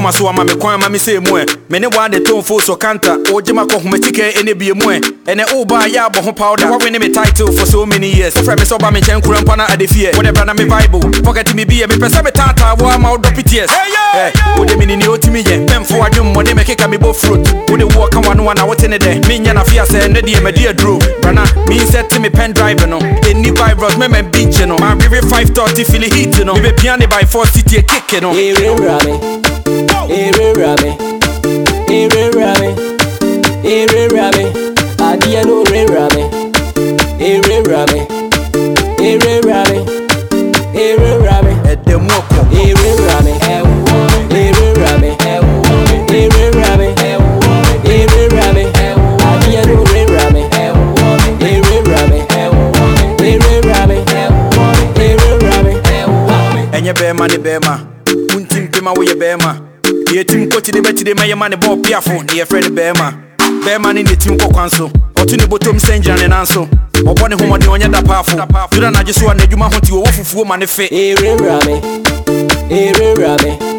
Poma so ama me kwan ma me say mu e. Me ne wa de ton fo so kanta. O jema ko humetike ene bie mu e. Ene o ba ya bo ho powder. Wa win me title for so many years. Friend me so ba me chen kurampa na adefie. Whatever na me Bible. Pocket me be me pesa me tata wo ama o drop it yes. Eh, wo de me ni otimi ye. Memfo adwum mo de me keka me bo fruit. Wo de wo kan wano na wote ne de. Me nya na fia se ne de me de dro. Brana me set me pen drive no. Any virus me beach no. My river 530 feel it heat no. Me be piano by 4 city a kick no. Hey Rami, hey Rami, hey Rami, hey Rami. Adia no Rami, hey Rami, hey Rami, hey Rami. Edemoko, hey Rami, hey Rami, hey Rami, hey Rami. Adia no Rami, hey Rami, hey Rami. enye bema ne bema. Untim pema wo ye bema. Ye tim koti de beti de ma ye ma ne bo piafo. Ne ye friend bema. Bema ne tim ko kwanso. Otu ne botom senjira ne nanso. Obo ne homode onye da pafo. Dura na jeso anadwuma ho ti wo fufuo ma ne fe. Hey Rami, hey Rami.